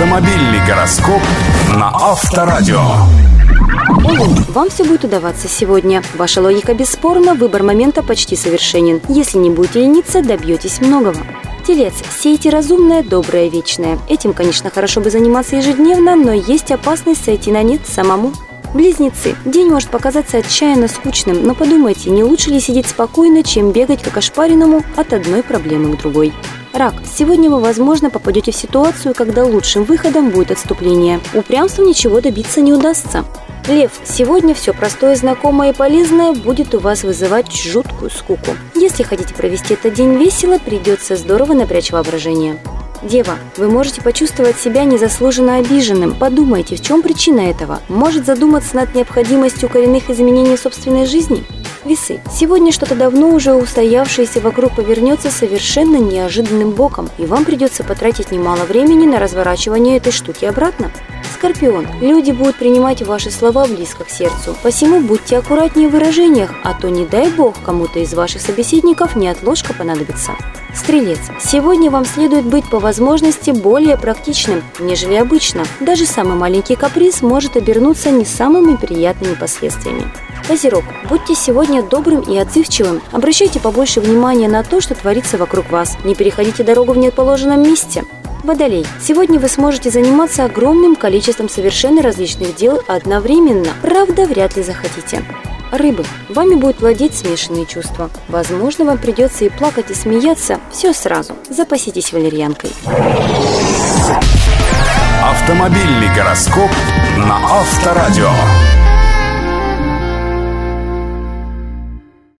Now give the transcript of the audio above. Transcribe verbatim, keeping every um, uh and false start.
Автомобильный гороскоп на Авторадио. Овен, вам все будет удаваться сегодня. Ваша логика бесспорна, выбор момента почти совершенен. Если не будете лениться, добьетесь многого. Телец, сейте разумное, доброе, вечное. Этим, конечно, хорошо бы заниматься ежедневно, но есть опасность сойти на нет самому. Близнецы, день может показаться отчаянно скучным, но подумайте, не лучше ли сидеть спокойно, чем бегать как ошпаренному от одной проблемы к другой. Рак, сегодня вы, возможно, попадете в ситуацию, когда лучшим выходом будет отступление. Упрямством ничего добиться не удастся. Лев, сегодня все простое, знакомое и полезное будет у вас вызывать жуткую скуку. Если хотите провести этот день весело, придется здорово напрячь воображение. Дева, вы можете почувствовать себя незаслуженно обиженным. Подумайте, в чем причина этого? Может задуматься над необходимостью коренных изменений в собственной жизни? Весы, сегодня что-то давно уже устоявшееся вокруг повернется совершенно неожиданным боком, и вам придется потратить немало времени на разворачивание этой штуки обратно. Скорпион, люди будут принимать ваши слова близко к сердцу, посему будьте аккуратнее в выражениях, а то, не дай бог, кому-то из ваших собеседников неотложка понадобится. Стрелец, сегодня вам следует быть по возможности более практичным, нежели обычно. Даже самый маленький каприз может обернуться не самыми приятными последствиями. Козерог, будьте сегодня добрым и отзывчивым, обращайте побольше внимания на то, что творится вокруг вас, не переходите дорогу в неположенном месте. Водолей, сегодня вы сможете заниматься огромным количеством совершенно различных дел одновременно, правда, вряд ли захотите. Рыбы, вами будут владеть смешанные чувства. Возможно, вам придется и плакать, и смеяться, все сразу. Запаситесь валерьянкой. Автомобильный гороскоп на Авторадио.